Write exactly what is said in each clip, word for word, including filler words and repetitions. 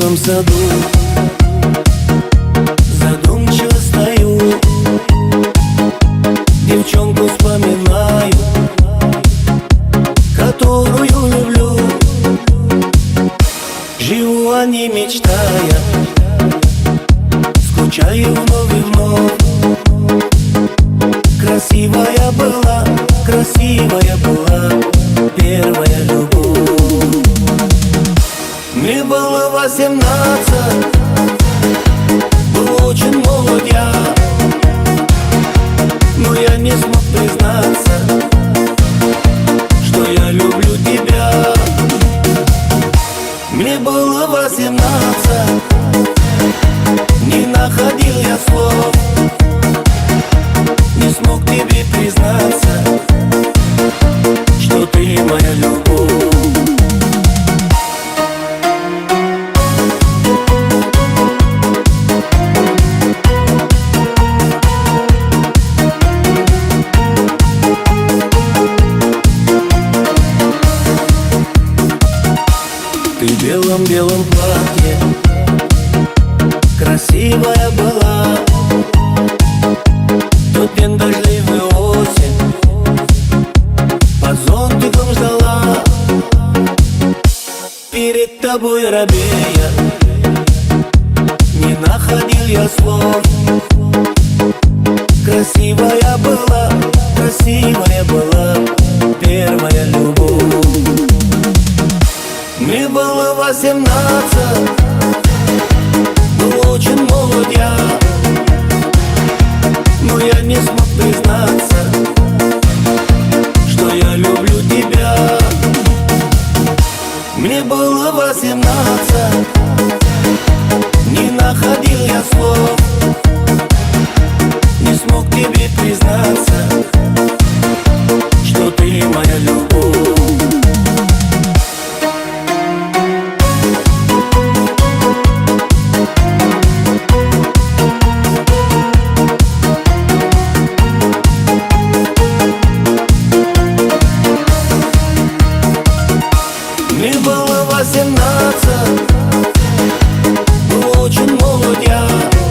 белом саду задумчиво стою, девчонку вспоминаю, которую люблю. Живу о ней мечтая, скучаю вновь и вновь. Красивая была, красивая была первая любовь. Мне было восемнадцать, был очень молод я, но я не смог признаться, что я люблю тебя. Мне было восемнадцать, не находил я слов, не смог тебе признаться, что ты моя любовь. Ты в белом-белом платье красивая была. Тот день дождливый осень под зонтиком ждала. Перед тобой робея не находил я слов. Красивая была, красивая была первая любовь. Мне было восемнадцать, был очень молод я, но я не смог признаться, что я люблю тебя. Мне было восемнадцать, не находил я слов, не смог тебе признаться, что ты моя любовь. Мне было восемнадцать, был очень молод я,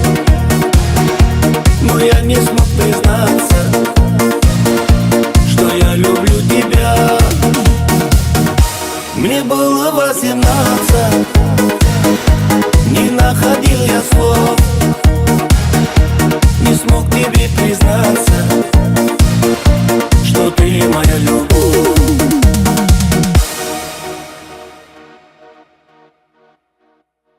но я не смог признаться, что я люблю тебя. Мне было восемнадцать, не находил я слов,